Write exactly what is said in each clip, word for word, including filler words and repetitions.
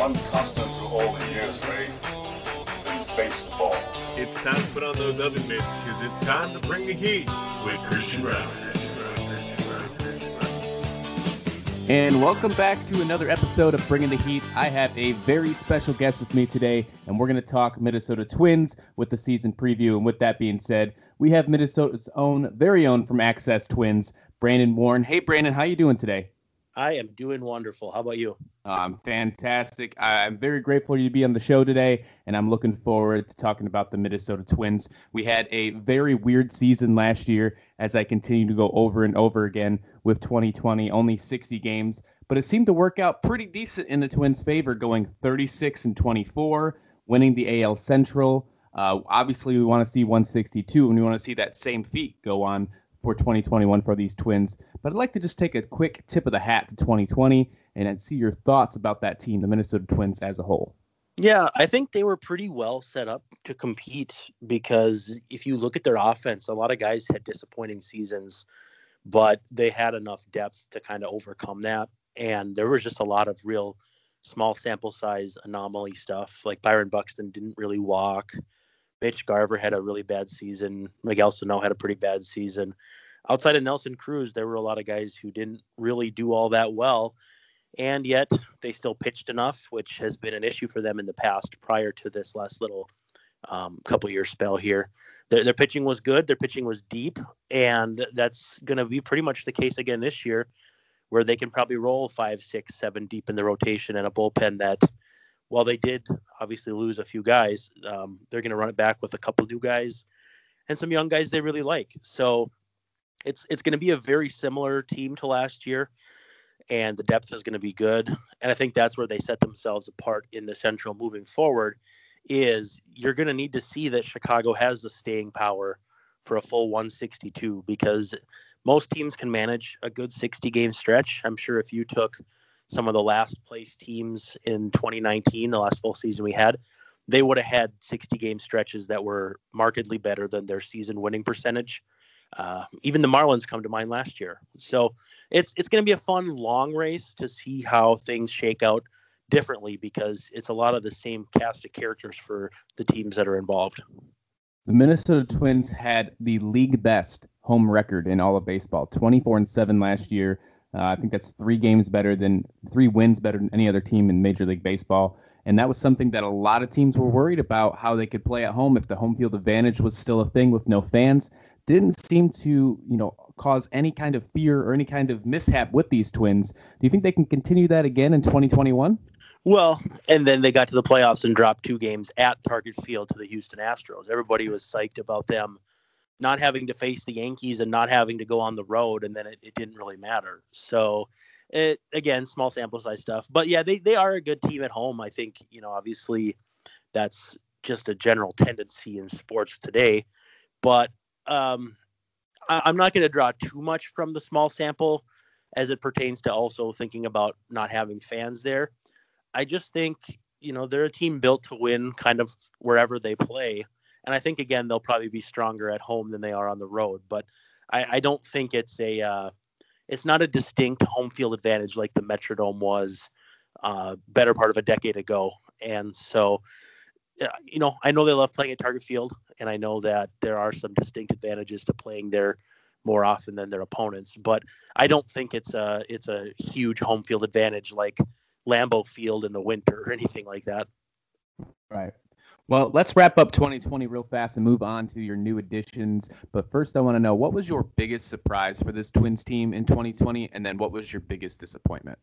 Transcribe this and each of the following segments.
one constant through all the years, Ray. Been baseball. It's time to put on those oven mitts because it's time to bring the heat with Christian Brown. And welcome back to another episode of Bringing the Heat. I have a very special guest with me today, and we're going to talk Minnesota Twins with the season preview. And with that being said, we have Minnesota's own, very own from Access Twins, Brandon Warren. Hey, Brandon, how you doing today? I am doing wonderful. How about you? Um, fantastic. I'm very grateful for you to be on the show today, and I'm looking forward to talking about the Minnesota Twins. We had a very weird season last year, as I continue to go over and over again with twenty twenty, only sixty games, but it seemed to work out pretty decent in the Twins' favor, going thirty-six and twenty-four, winning the A L Central. Uh, obviously, we want to see one sixty-two, and we want to see that same feat go on for twenty twenty-one for these Twins. But I'd like to just take a quick tip of the hat to twenty twenty and see your thoughts about that team, the Minnesota Twins as a whole. Yeah, I think they were pretty well set up to compete because if you look at their offense, a lot of guys had disappointing seasons, but they had enough depth to kind of overcome that. And there was just a lot of real small sample size anomaly stuff. Like Byron Buxton didn't really walk. Mitch Garver had a really bad season. Miguel Sano had a pretty bad season. Outside of Nelson Cruz, there were a lot of guys who didn't really do all that well. And yet they still pitched enough, which has been an issue for them in the past prior to this last little um, couple year spell here. Their, their pitching was good. Their pitching was deep. And that's going to be pretty much the case again this year, where they can probably roll five, six, seven deep in the rotation and a bullpen that, while they did obviously lose a few guys, um, they're going to run it back with a couple new guys and some young guys they really like. So it's it's going to be a very similar team to last year, and the depth is going to be good. And I think that's where they set themselves apart in the Central moving forward, is you're going to need to see that Chicago has the staying power for a full one sixty-two, because most teams can manage a good sixty-game stretch. I'm sure if you took some of the last place teams in twenty nineteen, the last full season we had, they would have had sixty-game stretches that were markedly better than their season winning percentage. Uh, even the Marlins come to mind last year. So it's it's going to be a fun, long race to see how things shake out differently, because it's a lot of the same cast of characters for the teams that are involved. The Minnesota Twins had the league best home record in all of baseball, twenty-four and seven last year. Uh, I think that's three games better than three wins better than any other team in Major League Baseball. And that was something that a lot of teams were worried about, how they could play at home if the home field advantage was still a thing with no fans. Didn't seem to, you know, cause any kind of fear or any kind of mishap with these Twins. Do you think they can continue that again in twenty twenty-one? Well, and then they got to the playoffs and dropped two games at Target Field to the Houston Astros. Everybody was psyched about them not having to face the Yankees and not having to go on the road, and then it, it didn't really matter. So, it, again, small sample size stuff. But, yeah, they, they are a good team at home. I think, you know, obviously that's just a general tendency in sports today. But um, I, I'm not going to draw too much from the small sample as it pertains to also thinking about not having fans there. I just think, you know, they're a team built to win kind of wherever they play. And I think, again, they'll probably be stronger at home than they are on the road. But I, I don't think it's a uh, it's not a distinct home field advantage like the Metrodome was uh, better part of a decade ago. And so, uh, you know, I know they love playing at Target Field, and I know that there are some distinct advantages to playing there more often than their opponents. But I don't think it's a it's a huge home field advantage like Lambeau Field in the winter or anything like that. Right. Well, let's wrap up twenty twenty real fast and move on to your new additions. But first, I want to know, what was your biggest surprise for this Twins team in twenty twenty? And then what was your biggest disappointment?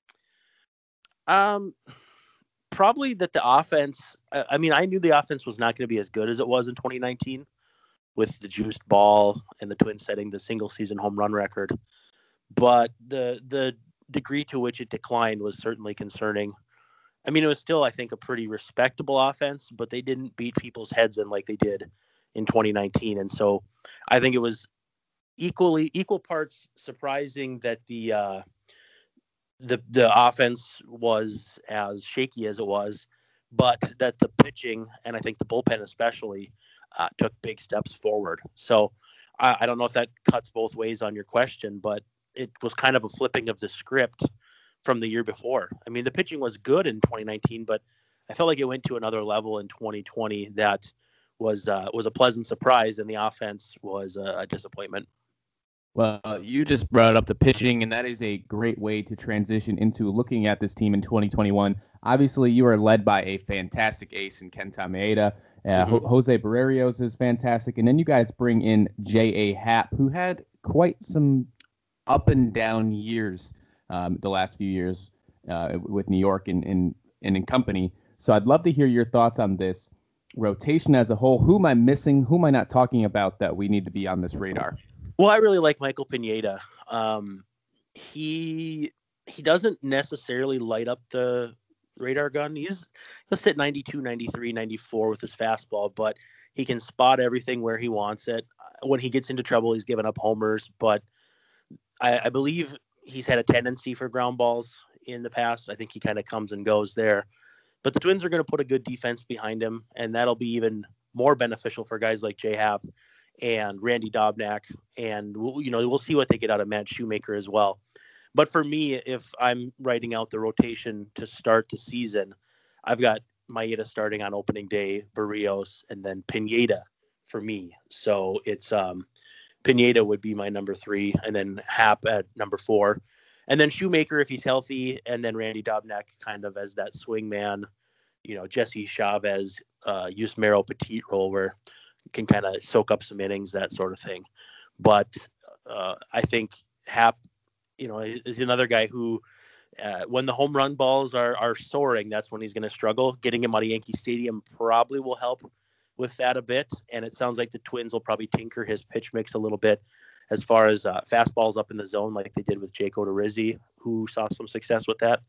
Um, probably that the offense, I mean, I knew the offense was not going to be as good as it was in twenty nineteen with the juiced ball and the Twins setting the single season home run record. But the the degree to which it declined was certainly concerning. I mean, it was still, I think, a pretty respectable offense, but they didn't beat people's heads in like they did in twenty nineteen. And so I think it was equally equal parts surprising that the uh, the the offense was as shaky as it was, but that the pitching, and I think the bullpen especially, uh, took big steps forward. So I, I don't know if that cuts both ways on your question, but it was kind of a flipping of the script from the year before. I mean, the pitching was good in twenty nineteen, but I felt like it went to another level in twenty twenty that was uh, was a pleasant surprise, and the offense was a, a disappointment. Well, you just brought up the pitching, and that is a great way to transition into looking at this team in twenty twenty-one. Obviously, you are led by a fantastic ace in Kenta Maeda. Uh, mm-hmm. Ho- Jose Barrios is fantastic. And then you guys bring in J A. Happ, who had quite some up and down years um, the last few years uh, with New York and, and, and in company. So I'd love to hear your thoughts on this rotation as a whole. Who am I missing? Who am I not talking about that we need to be on this radar? Well, I really like Michael Pineda. Um, he he doesn't necessarily light up the radar gun. He's he'll sit ninety-two, ninety-three, ninety-four with his fastball, but he can spot everything where he wants it. When he gets into trouble, he's giving up homers, but I, I believe he's had a tendency for ground balls in the past. I think he kind of comes and goes there. But the Twins are going to put a good defense behind him, and that'll be even more beneficial for guys like J. Happ and Randy Dobnak, and we'll, you know, we'll see what they get out of Matt Shoemaker as well. But for me, if I'm writing out the rotation to start the season, I've got Maeda starting on opening day, Barrios, and then Pineda for me. So it's um, Pineda would be my number three, and then Happ at number four, and then Shoemaker if he's healthy, and then Randy Dobnak kind of as that swing man, you know, Jesse Chavez, uh, Yusmeiro Petit role where can kind of soak up some innings, that sort of thing. But uh, I think Happ, you know, is another guy who, uh, when the home run balls are are soaring, that's when he's going to struggle. Getting him out of Yankee Stadium probably will help with that a bit. And it sounds like the Twins will probably tinker his pitch mix a little bit as far as uh, fastballs up in the zone, like they did with Jake Odorizzi, who saw some success with that.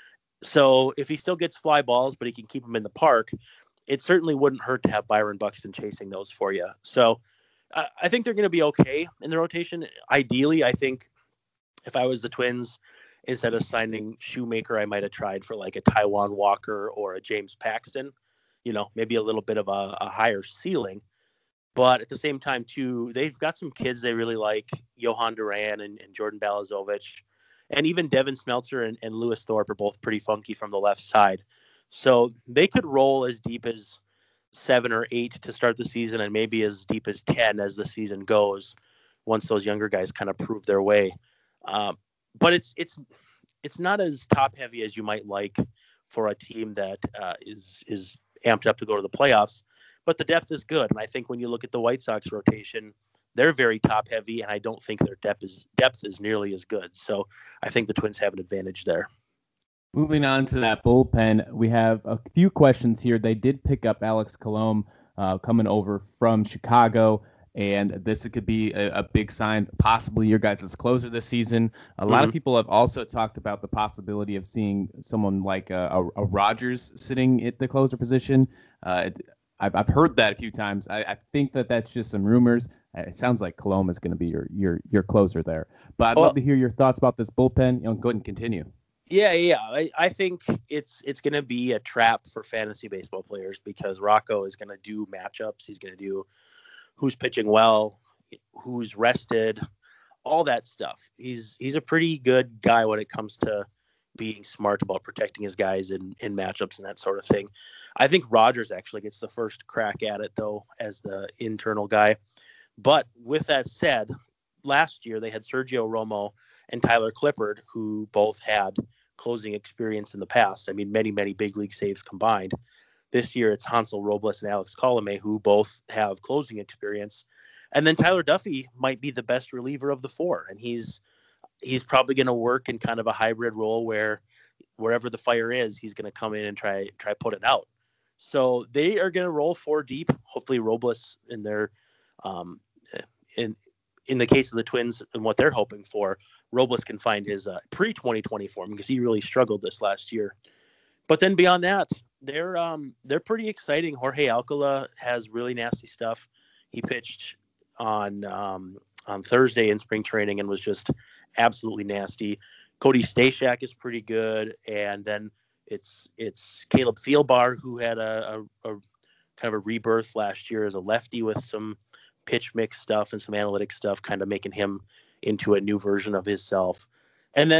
So if he still gets fly balls, but he can keep them in the park, it certainly wouldn't hurt to have Byron Buxton chasing those for you. So uh, I think they're going to be okay in the rotation. Ideally, I think if I was the Twins, instead of signing Shoemaker, I might have tried for like a Taijuan Walker or a James Paxton, you know, maybe a little bit of a, a higher ceiling. But at the same time, too, they've got some kids they really like, Johan Duran and, and Jordan Balazovic. And even Devin Smeltzer and, and Lewis Thorpe are both pretty funky from the left side. So they could roll as deep as seven or eight to start the season and maybe as deep as ten as the season goes once those younger guys kind of prove their way. Um, but it's it's it's not as top-heavy as you might like for a team that uh, is is amped up to go to the playoffs. But the depth is good. And I think when you look at the White Sox rotation, they're very top-heavy, and I don't think their depth is depth is nearly as good. So I think the Twins have an advantage there. Moving on to that bullpen, we have a few questions here. They did pick up Alex Colomé uh, coming over from Chicago, and this could be a, a big sign, possibly your guys' closer this season. A lot mm-hmm. of people have also talked about the possibility of seeing someone like a, a, a Rogers sitting at the closer position. Uh, it, I've, I've heard that a few times. I, I think that that's just some rumors. It sounds like Colomé is going to be your your your closer there. But I'd well, love to hear your thoughts about this bullpen. You know, go ahead and continue. Yeah, yeah. I, I think it's it's going to be a trap for fantasy baseball players because Rocco is going to do matchups. He's going to do who's pitching well, who's rested, all that stuff. He's he's a pretty good guy when it comes to being smart about protecting his guys in, in matchups and that sort of thing. I think Rogers actually gets the first crack at it, though, as the internal guy. But with that said, last year they had Sergio Romo and Tyler Clippard, who both had closing experience in the past. I mean, many, many big league saves combined. This year it's Hansel Robles and Alex Colomé, who both have closing experience. And then Tyler Duffy might be the best reliever of the four. And he's he's probably going to work in kind of a hybrid role where wherever the fire is, he's going to come in and try try put it out. So they are going to roll four deep. Hopefully Robles in their um, in in the case of the Twins and what they're hoping for, Robles can find his uh, pre twenty twenty form because he really struggled this last year. But then beyond that, they're um, they're pretty exciting. Jorge Alcala has really nasty stuff. He pitched on um, on Thursday in spring training and was just absolutely nasty. Cody Stashak is pretty good, and then it's it's Caleb Thielbar, who had a, a, a kind of a rebirth last year as a lefty with some pitch mix stuff and some analytic stuff, kind of making him into a new version of himself. And then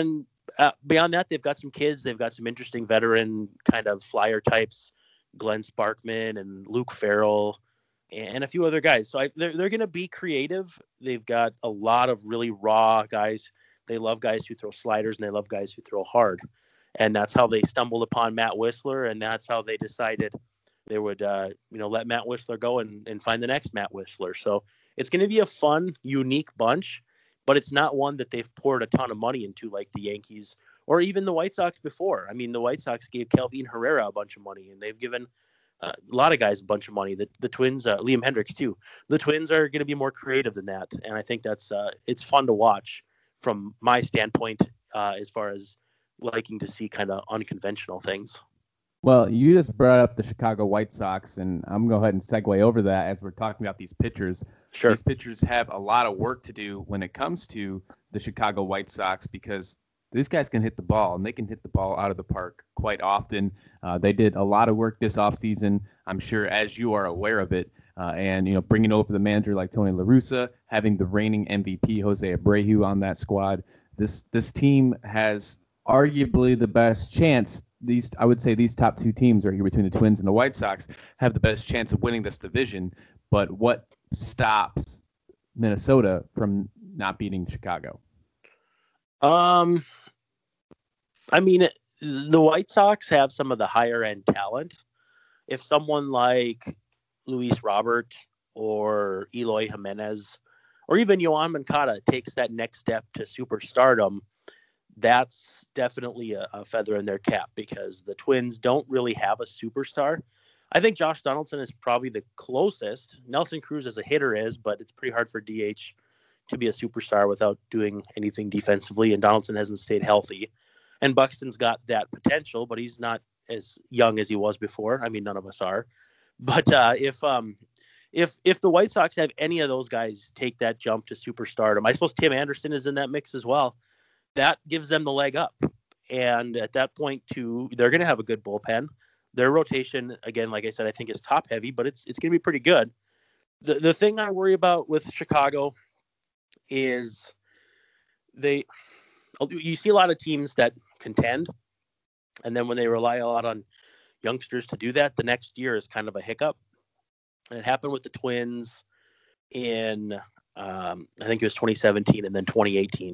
uh, beyond that, they've got some kids. They've got some interesting veteran kind of flyer types, Glenn Sparkman and Luke Farrell, and a few other guys. So I, they're, they're going to be creative. They've got a lot of really raw guys. They love guys who throw sliders, and they love guys who throw hard. And that's how they stumbled upon Matt Whistler, and that's how they decided they would, uh, you know, let Matt Whistler go and, and find the next Matt Whistler. So it's going to be a fun, unique bunch, but it's not one that they've poured a ton of money into like the Yankees or even the White Sox before. I mean, the White Sox gave Kelvin Herrera a bunch of money, and they've given uh, a lot of guys a bunch of money. The, the Twins, uh, Liam Hendricks too. The Twins are going to be more creative than that, and I think that's uh, it's fun to watch from my standpoint uh, as far as liking to see kind of unconventional things. Well, you just brought up the Chicago White Sox, and I'm going to go ahead and segue over that as we're talking about these pitchers. Sure. These pitchers have a lot of work to do when it comes to the Chicago White Sox because these guys can hit the ball, and they can hit the ball out of the park quite often. Uh, they did a lot of work this offseason, I'm sure, as you are aware of it. Uh, and, you know, bringing over the manager like Tony La Russa, having the reigning M V P Jose Abreu on that squad. This this team has arguably the best chance. These, I would say these top two teams right here between the Twins and the White Sox have the best chance of winning this division. But what stops Minnesota from not beating Chicago? Um, I mean, the White Sox have some of the higher end talent. If someone like Luis Robert or Eloy Jimenez or even Yoan Moncada takes that next step to superstardom, that's definitely a, a feather in their cap because the Twins don't really have a superstar. I think Josh Donaldson is probably the closest. Nelson Cruz as a hitter is, but it's pretty hard for D H to be a superstar without doing anything defensively, and Donaldson hasn't stayed healthy. And Buxton's got that potential, but he's not as young as he was before. I mean, none of us are. But uh, if um, if if the White Sox have any of those guys take that jump to superstardom, I suppose Tim Anderson is in that mix as well. That gives them the leg up. And at that point, too, they're going to have a good bullpen. Their rotation, again, like I said, I think is top heavy, but it's it's going to be pretty good. The the thing I worry about with Chicago is they you see a lot of teams that contend, and then when they rely a lot on youngsters to do that, the next year is kind of a hiccup. And it happened with the Twins in um, I think it was twenty seventeen and then twenty eighteen.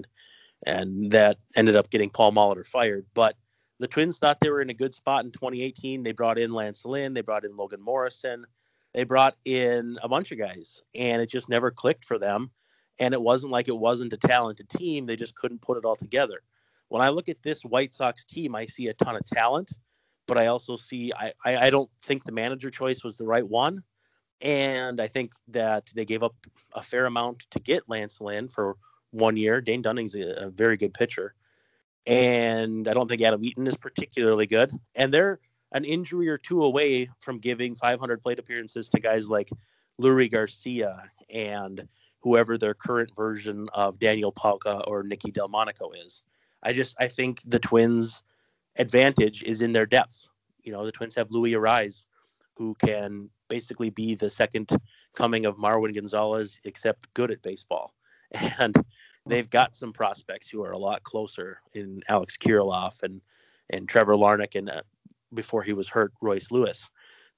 And that ended up getting Paul Molitor fired. But the Twins thought they were in a good spot in twenty eighteen. They brought in Lance Lynn. They brought in Logan Morrison. They brought in a bunch of guys. And it just never clicked for them. And it wasn't like it wasn't a talented team. They just couldn't put it all together. When I look at this White Sox team, I see a ton of talent. But I also see I, I, I don't think the manager choice was the right one. And I think that they gave up a fair amount to get Lance Lynn for one year. Dane Dunning's a, a very good pitcher. And I don't think Adam Eaton is particularly good. And they're an injury or two away from giving five hundred plate appearances to guys like Lurie Garcia and whoever their current version of Daniel Palka or Nicky Delmonico is. I just, I think the Twins' advantage is in their depth. You know, the Twins have Louis Arise, who can basically be the second coming of Marwin Gonzalez, except good at baseball. And they've got some prospects who are a lot closer in Alex Kirilloff and, and Trevor Larnach and uh, before he was hurt, Royce Lewis.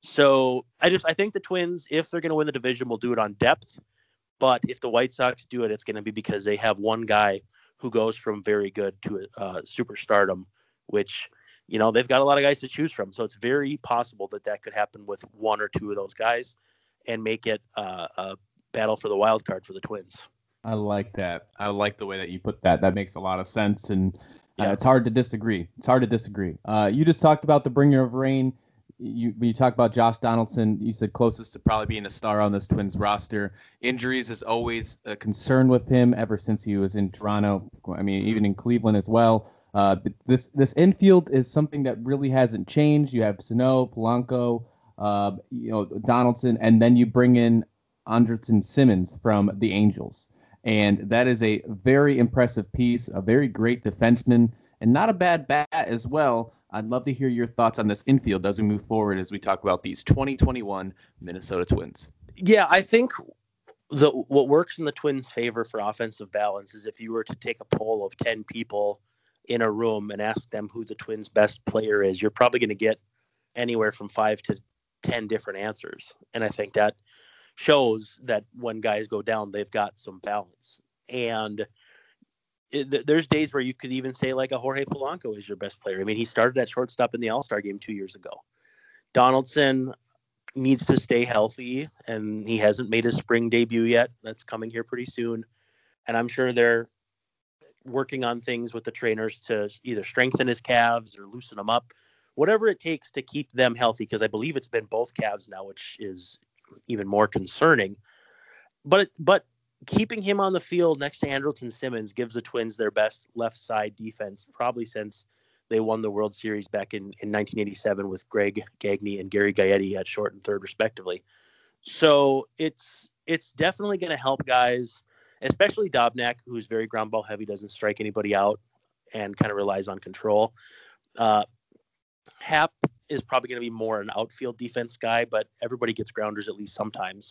So I just, I think the Twins, if they're going to win the division, will do it on depth. But if the White Sox do it, it's going to be because they have one guy who goes from very good to uh, superstardom, which, you know, they've got a lot of guys to choose from. So it's very possible that that could happen with one or two of those guys and make it uh, a battle for the wild card for the Twins. I like that. I like the way that you put that. That makes a lot of sense, and uh, Yeah. it's hard to disagree. It's hard to disagree. Uh, you just talked about the bringer of rain. You when you talk about Josh Donaldson, you said closest to probably being a star on this Twins roster. Injuries is always a concern with him ever since he was in Toronto. I mean, even in Cleveland as well. Uh, but this this infield is something that really hasn't changed. You have Sano, Polanco, uh, you know, Donaldson, and then you bring in Andrelton Simmons from the Angels. And that is a very impressive piece, a very great defenseman, and not a bad bat as well. I'd love to hear your thoughts on this infield as we move forward, as we talk about these twenty twenty-one Minnesota Twins. Yeah, I think the what works in the Twins' favor for offensive balance is if you were to take a poll of ten people in a room and ask them who the Twins' best player is, you're probably going to get anywhere from five to ten different answers. And I think that shows that when guys go down, they've got some balance. And it, there's days where you could even say like a Jorge Polanco is your best player. I mean, he started at shortstop in the All-Star game two years ago. Donaldson needs to stay healthy, and he hasn't made his spring debut yet. That's coming here pretty soon. And I'm sure they're working on things with the trainers to either strengthen his calves or loosen them up, whatever it takes to keep them healthy, because I believe it's been both calves now, which is even more concerning. But but keeping him on the field next to Andrelton Simmons gives the Twins their best left side defense probably since they won the World Series back in, in nineteen eighty-seven with Greg Gagne and Gary Gaetti at short and third, respectively. So it's it's definitely going to help guys, especially Dobnak, who's very ground ball heavy, doesn't strike anybody out, and kind of relies on control. Uh, Happ is probably going to be more an outfield defense guy, but everybody gets grounders at least sometimes.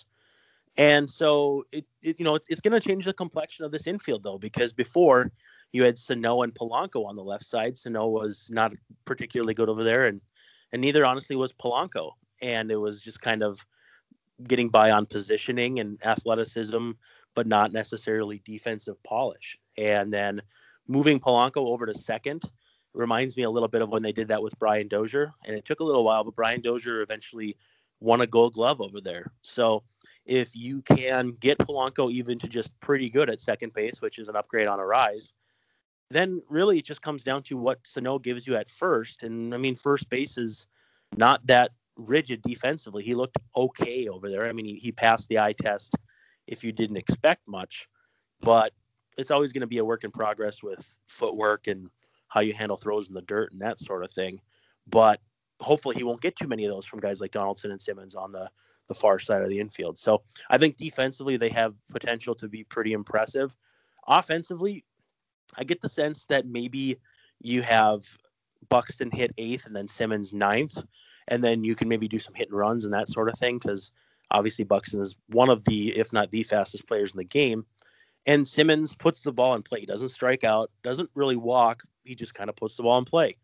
And so it, it you know, it's, it's going to change the complexion of this infield, though, because before you had Sano and Polanco on the left side. Sano was not particularly good over there, and and neither, honestly, was Polanco. And it was just kind of getting by on positioning and athleticism, but not necessarily defensive polish. And then moving Polanco over to second reminds me a little bit of when they did that with Brian Dozier. And it took a little while, but Brian Dozier eventually won a Gold Glove over there. So if you can get Polanco even to just pretty good at second base, which is an upgrade on a rise, then really it just comes down to what Sano gives you at first. And I mean, first base is not that rigid defensively. He looked okay over there. I mean, he, he passed the eye test if you didn't expect much, but it's always going to be a work in progress with footwork and how you handle throws in the dirt and that sort of thing. But hopefully he won't get too many of those from guys like Donaldson and Simmons on the, the far side of the infield. So I think defensively they have potential to be pretty impressive. Offensively, I get the sense that maybe you have Buxton hit eighth and then Simmons ninth, and then you can maybe do some hit and runs and that sort of thing, because obviously Buxton is one of the, if not the fastest players in the game. And Simmons puts the ball in play. He doesn't strike out, doesn't really walk. He just kind of puts the ball in play.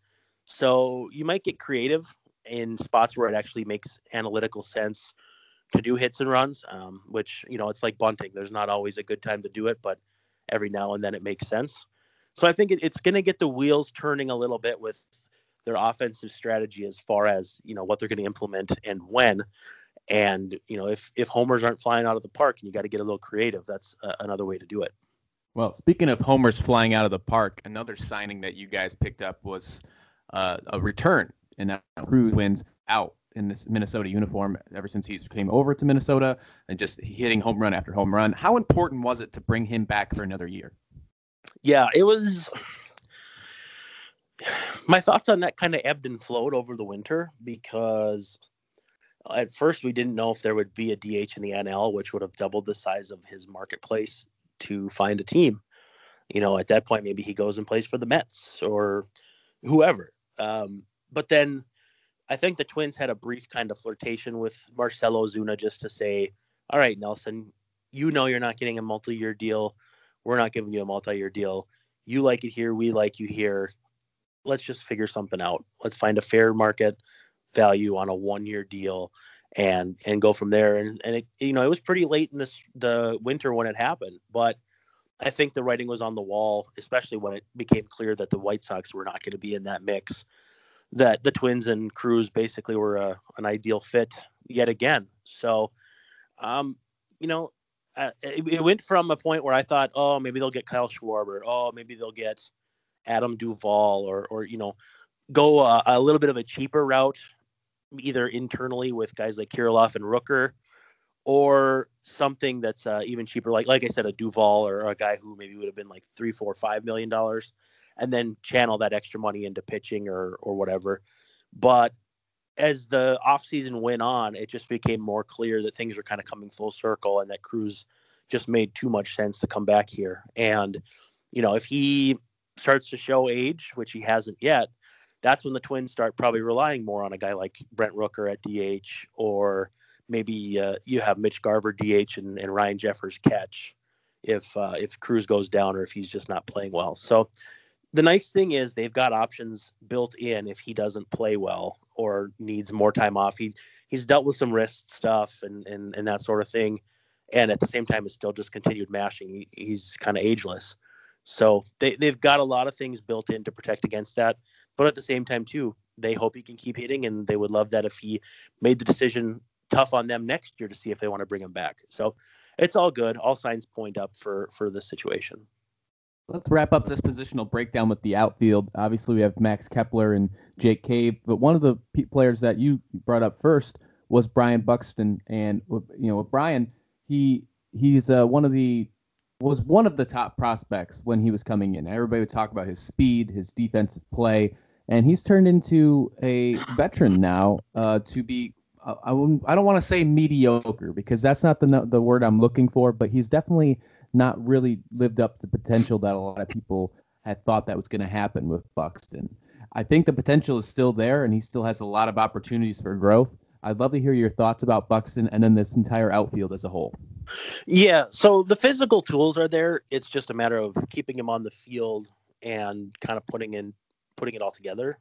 So you might get creative in spots where it actually makes analytical sense to do hits and runs, um, which, you know, it's like bunting. There's not always a good time to do it, but every now and then it makes sense. So I think it, it's going to get the wheels turning a little bit with their offensive strategy as far as, you know, what they're going to implement and when. And, you know, if, if homers aren't flying out of the park and you got to get a little creative, that's uh, another way to do it. Well, speaking of homers flying out of the park, another signing that you guys picked up was uh, a return. And now Cruz wins out in this Minnesota uniform ever since he came over to Minnesota and just hitting home run after home run. How important was it to bring him back for another year? Yeah, it was. My thoughts on that kind of ebbed and flowed over the winter, because at first we didn't know if there would be a D H in the N L, which would have doubled the size of his marketplace to find a team. You know, at that point, maybe he goes and plays for the Mets or whoever. Um, but then I think the Twins had a brief kind of flirtation with Marcell Ozuna just to say, all right, Nelson, you know you're not getting a multi-year deal. We're not giving you a multi-year deal. You like it here. We like you here. Let's just figure something out. Let's find a fair market value on a one-year deal and and go from there. And, and it, you know, it was pretty late in this the winter when it happened. But I think the writing was on the wall, especially when it became clear that the White Sox were not going to be in that mix, that the Twins and Cruz basically were a, an ideal fit yet again. So, um, you know, Uh, it, it went from a point where I thought, oh, maybe they'll get Kyle Schwarber. Oh, maybe they'll get Adam Duvall or, or you know, go a, a little bit of a cheaper route, either internally with guys like Kirilloff and Rooker, or something that's uh, even cheaper, like like I said, a Duvall or a guy who maybe would have been like three, four, five million dollars, and then channel that extra money into pitching or or whatever. But as the offseason went on, it just became more clear that things were kind of coming full circle and that Cruz just made too much sense to come back here. And, you know, if he starts to show age, which he hasn't yet, that's when the Twins start probably relying more on a guy like Brent Rooker at D H, or maybe uh, you have Mitch Garver D H and, and Ryan Jeffers catch if uh, if Cruz goes down or if he's just not playing well. So the nice thing is they've got options built in if he doesn't play well or needs more time off. He he's dealt with some wrist stuff and and, and that sort of thing. And at the same time, it's still just continued mashing. He, he's kind of ageless. So they, they've got a lot of things built in to protect against that. But at the same time, too, they hope he can keep hitting, and they would love that if he made the decision tough on them next year to see if they want to bring him back. So it's all good. All signs point up for, for this situation. Let's wrap up this positional breakdown with the outfield. Obviously, we have Max Kepler and Jake Cave, but one of the p- players that you brought up first was Brian Buxton. And, you know, with Brian, he he's uh, one of the was one of the top prospects when he was coming in. Everybody would talk about his speed, his defensive play, and he's turned into a veteran now uh, to be, uh, I, I don't want to say mediocre because that's not the the word I'm looking for, but he's definitely not really lived up to the potential that a lot of people had thought that was going to happen with Buxton. I think the potential is still there, and he still has a lot of opportunities for growth. I'd love to hear your thoughts about Buxton and then this entire outfield as a whole. Yeah, so the physical tools are there. It's just a matter of keeping him on the field and kind of putting in putting it all together,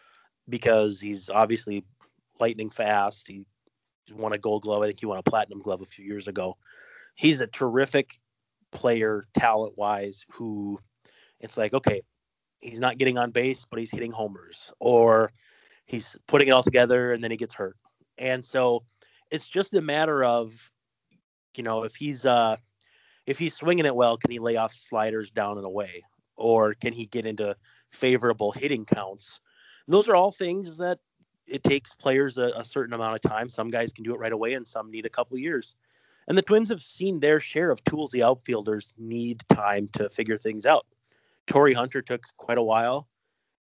because he's obviously lightning fast. He won a Gold Glove. I think he won a Platinum Glove a few years ago. He's a terrific player, talent-wise, who it's like, okay, he's not getting on base, but he's hitting homers, or he's putting it all together and then he gets hurt. And so it's just a matter of, you know, if he's uh, if he's swinging it well, can he lay off sliders down and away, or can he get into favorable hitting counts? And those are all things that it takes players a, a certain amount of time. Some guys can do it right away, and some need a couple years. And the Twins have seen their share of tools. The outfielders need time to figure things out. Torrey Hunter took quite a while,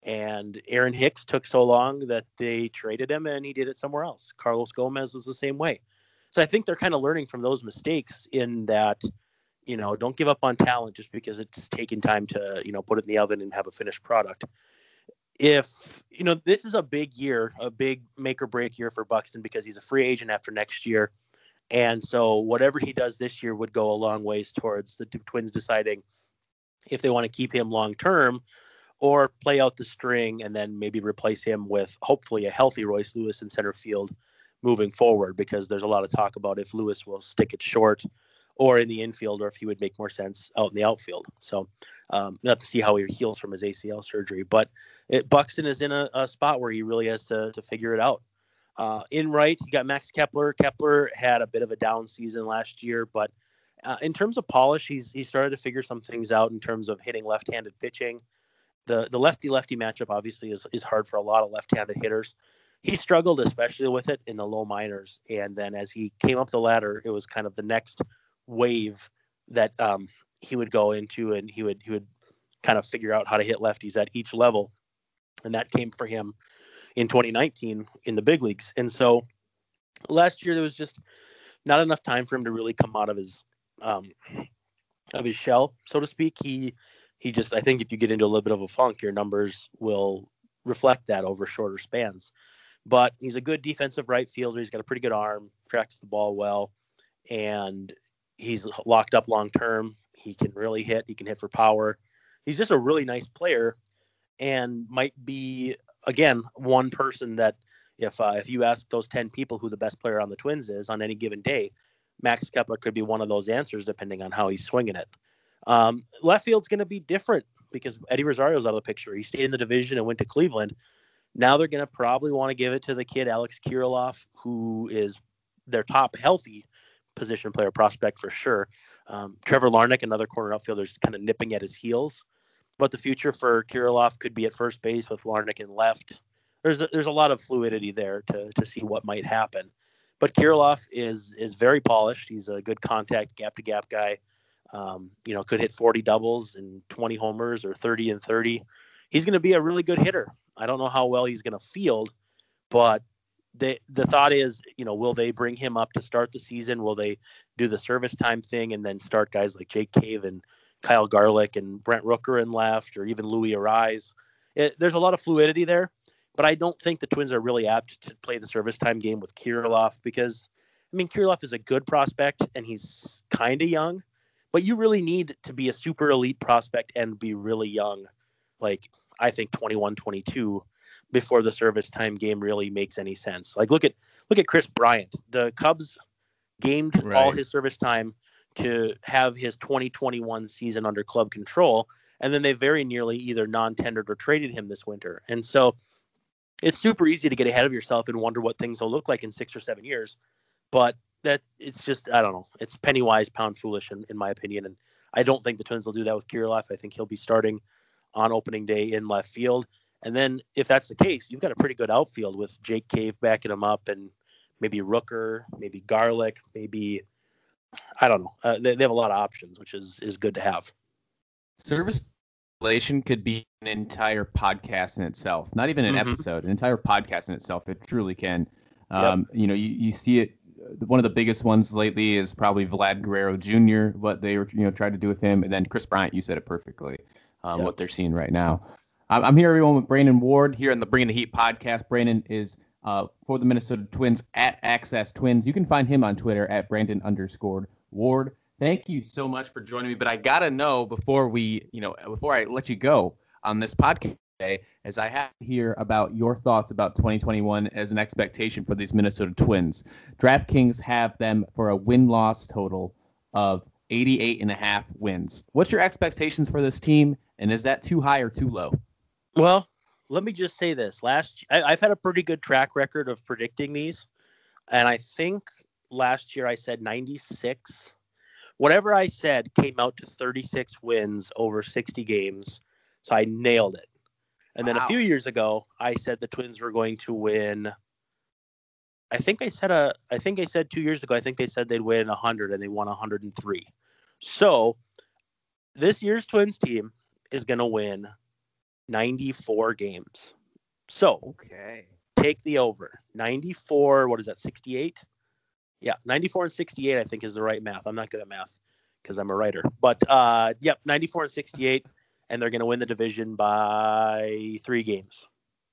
and Aaron Hicks took so long that they traded him and he did it somewhere else. Carlos Gomez was the same way. So I think they're kind of learning from those mistakes in that, you know, don't give up on talent just because it's taking time to, you know, put it in the oven and have a finished product. If, you know, this is a big year, a big make or break year for Buxton because he's a free agent after next year. And so whatever he does this year would go a long ways towards the Twins deciding if they want to keep him long term or play out the string and then maybe replace him with hopefully a healthy Royce Lewis in center field moving forward, because there's a lot of talk about if Lewis will stick it short or in the infield, or if he would make more sense out in the outfield. So um, not to see how he heals from his A C L surgery, but it, Buxton is in a, a spot where he really has to, to figure it out. Uh, in right, you got Max Kepler. Kepler had a bit of a down season last year, but uh, in terms of polish, he's he started to figure some things out in terms of hitting left-handed pitching. The the lefty-lefty matchup obviously is, is hard for a lot of left-handed hitters. He struggled especially with it in the low minors, and then as he came up the ladder, it was kind of the next wave that um, he would go into, and he would he would kind of figure out how to hit lefties at each level, and that came for him in twenty nineteen in the big leagues. And so last year there was just not enough time for him to really come out of his um, of his shell, so to speak. He he just, I think if you get into a little bit of a funk, your numbers will reflect that over shorter spans. But he's a good defensive right fielder. He's got a pretty good arm, tracks the ball well, and he's locked up long term. He can really hit. He can hit for power. He's just a really nice player, and might be, again, one person that if uh, if you ask those ten people who the best player on the Twins is on any given day, Max Kepler could be one of those answers depending on how he's swinging it. Um, left field's going to be different because Eddie Rosario's out of the picture. He stayed in the division and went to Cleveland. Now they're going to probably want to give it to the kid, Alex Kirilloff, who is their top healthy position player prospect for sure. Um, Trevor Larnach, another corner outfielder, is kind of nipping at his heels. But the future for Kirilloff could be at first base with Larnach in left. There's a, there's a lot of fluidity there to to see what might happen. But Kirilloff is is very polished. He's a good contact gap-to-gap guy. Um, you know, could hit forty doubles and twenty homers or thirty and thirty. He's going to be a really good hitter. I don't know how well he's going to field, but the the thought is, you know, will they bring him up to start the season? Will they do the service time thing and then start guys like Jake Cave and Kyle Garlick and Brent Rooker in left, or even Louis Arise? It, there's a lot of fluidity there, but I don't think the Twins are really apt to play the service time game with Kirilloff because, I mean, Kirilloff is a good prospect and he's kind of young, but you really need to be a super elite prospect and be really young like I think twenty-one twenty-two before the service time game really makes any sense. Like look at look at Chris Bryant. The Cubs gamed Right. all his service time to have his twenty twenty-one season under club control, and then they very nearly either non-tendered or traded him this winter. And so it's super easy to get ahead of yourself and wonder what things will look like in six or seven years. But that it's just, I don't know. It's penny wise, pound foolish, in, in my opinion. And I don't think the Twins will do that with Kirilloff. I think he'll be starting on opening day in left field. And then if that's the case, you've got a pretty good outfield with Jake Cave backing him up, and maybe Rooker, maybe Garlick, maybe, I don't know. Uh, they, they have a lot of options, which is, is good to have. Service relation could be an entire podcast in itself, not even an Mhm. episode, an entire podcast in itself. It truly can. Um, You know, you, you see it. One of the biggest ones lately is probably Vlad Guerrero Junior, what they were, you know, trying to do with him. And then Chris Bryant, you said it perfectly, um, Yep. what they're seeing right now. I'm, I'm here, everyone, with Brandon Ward here on the Bringing the Heat podcast. Brandon is uh, for the Minnesota Twins at Access Twins. You can find him on Twitter at Brandon underscore Ward. Thank you so much for joining me. But I got to know before we, you know, before I let you go on this podcast today, as I have to hear about your thoughts about twenty twenty-one as an expectation for these Minnesota Twins. DraftKings have them for a win-loss total of eighty-eight and a half wins. What's your expectations for this team, and is that too high or too low? Well, let me just say this. Last, I, I've had a pretty good track record of predicting these. And I think last year I said ninety-six. Whatever I said came out to thirty-six wins over sixty games. So I nailed it. And then Wow. a few years ago, I said the Twins were going to win. I think I said a. I think I said two years ago. I think they said they'd win one hundred, and they won one hundred three. So this year's Twins team is going to win ninety-four games. So Okay. take the over. ninety-four. What is that? sixty-eight. Yeah, ninety-four and sixty-eight. I think is the right math. I'm not good at math because I'm a writer. But uh, yep, ninety-four and sixty-eight. And they're going to win the division by three games.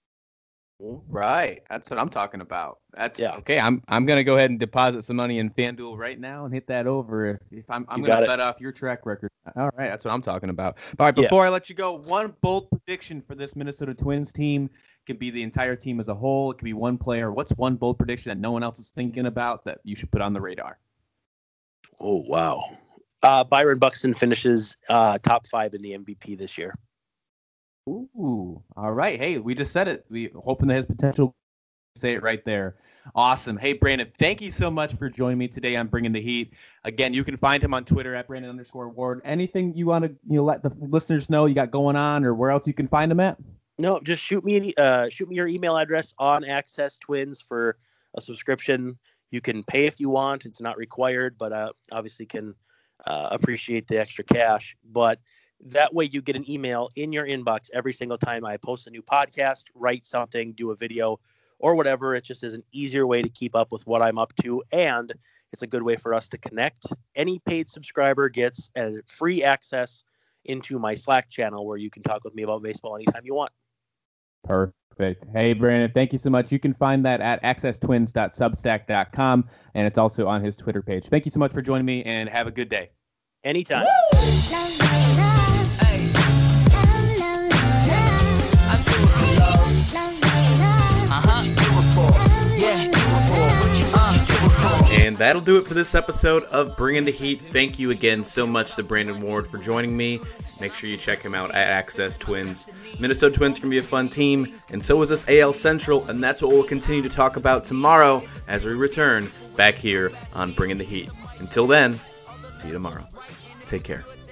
Right. That's what I'm talking about. That's Yeah. okay. I'm I'm gonna go ahead and deposit some money in FanDuel right now and hit that over. If, if I'm I'm You gonna got it. bet off your track record. All right, that's what I'm talking about. All right, Yeah. before I let you go, one bold prediction for this Minnesota Twins team. It could be the entire team as a whole. It could be one player. What's one bold prediction that no one else is thinking about that you should put on the radar? Oh, wow. Uh, Byron Buxton finishes uh, top five in the M V P this year. Ooh, all right. Hey, we just said it. We hoping that his potential. Say it right there. Awesome. Hey, Brandon, thank you so much for joining me today on Bringing the Heat. Again, you can find him on Twitter at Brandon underscore Ward. Anything you want to you know let the listeners know you got going on, or where else you can find him at? No, just shoot me an, e- uh, shoot me your email address on Access Twins for a subscription. You can pay if you want. It's not required, but uh, obviously can uh, appreciate the extra cash. But that way you get an email in your inbox every single time I post a new podcast, write something, do a video, or whatever. It just is an easier way to keep up with what I'm up to, and it's a good way for us to connect. Any paid subscriber gets a free access into my Slack channel where you can talk with me about baseball anytime you want. Perfect. Hey, Brandon, thank you so much. You can find that at access twins dot substack dot com, and it's also on his Twitter page. Thank you so much for joining me, and have a good day. Anytime. And that'll do it for this episode of Bringing the Heat. Thank you again so much to Brandon Ward for joining me. Make sure you check him out at Access Twins. Minnesota Twins can be a fun team, and so is this A L Central, and that's what we'll continue to talk about tomorrow as we return back here on Bringing the Heat. Until then, see you tomorrow. Take care.